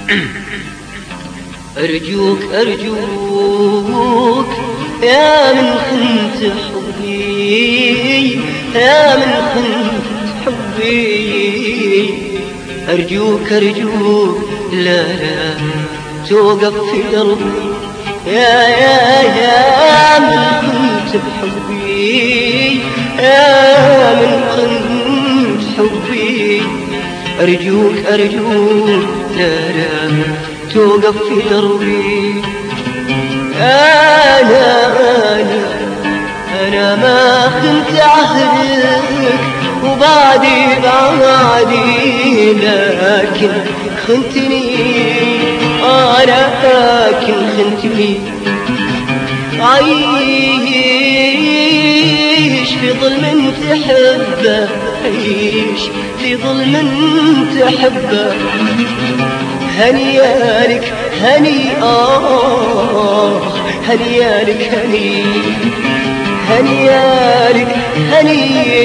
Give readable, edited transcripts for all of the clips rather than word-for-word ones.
أرجوك أرجوك يا من خنت حبي، يا من خنت حبي، أرجوك أرجوك لا لا توقف في دربي، يا من خنت بحبي، يا من خنت حبي، أرجوك أرجوك لا لا توقف في دربي. أنا ما خنت عهدك وبعدي لكن خنتني، لكن خنتني. عيش في ظلم تحبه، عيش في ظلم تحبه، هنيالك هني هنيالك هني، هنيالك هني،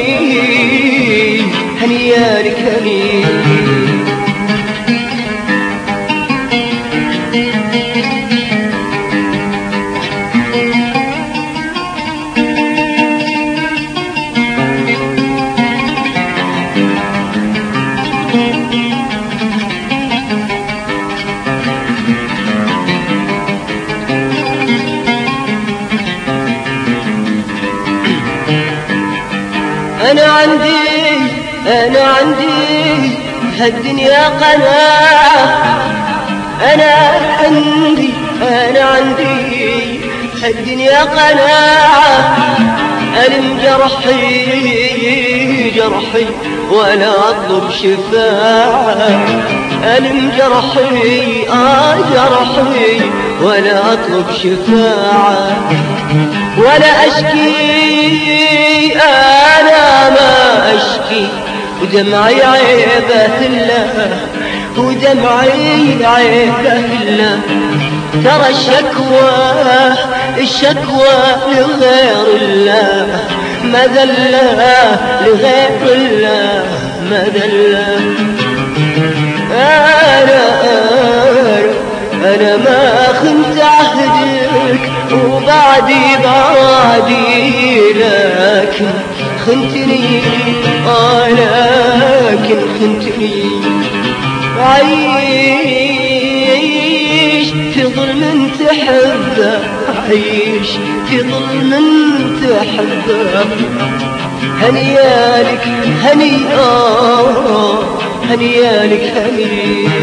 هنيالك هني. أنا عندي هالدنيا قناعة، أنا عندي هالدنيا قناعة، ألم جرحي ولا أطلب شفاعة، ألم جرحي ولا أطلب شفاعة، ولا أشكي أنا ما أشكي، ودمعي عيبه الله، ودمعي عيبه الله. ترى الشكوى لغير الله مذلة، لغير الله مذلة. أنا ما خنت عهدك وبعدي لكن خنتني، لكن خنتني. عيش في ظلم تحبه، عيش في ظلم تحبه، هنيالك هني هنيالك هني.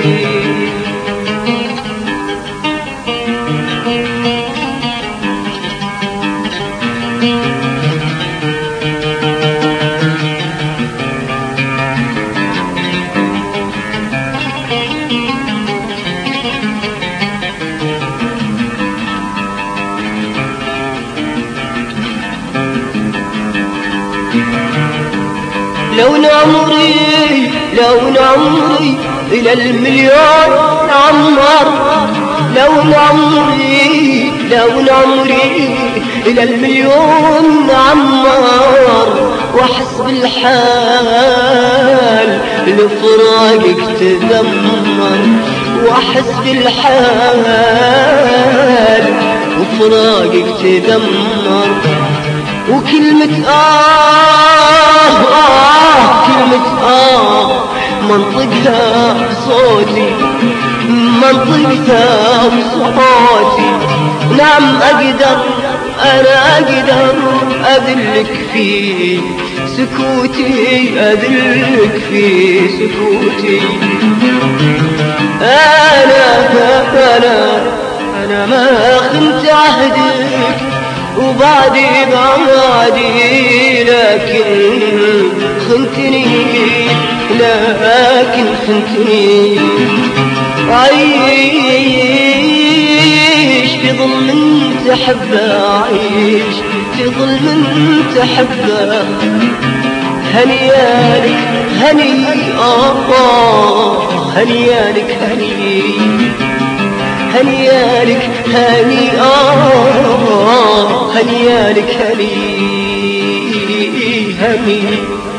لو نعمري إلى المليون عمر، لو نعمري إلى المليون عمر، وأحس بالحال لفراقك تذمر، وأحس بالحال وفراقك تذمر. وكلمة كلمة منطقها بصوتي، منطقها بصوتي. نعم أنا أقدر أذلك في سكوتي، أذلك في سكوتي. أنا ما خنت عهدك وبعدي لكن خنتني، لكن خنتني. عيش في ظلم تحبه، عيش في ظلم تحبه، هنيالك هني هنيالك هني، هنيالك هني هنيالك هني هني.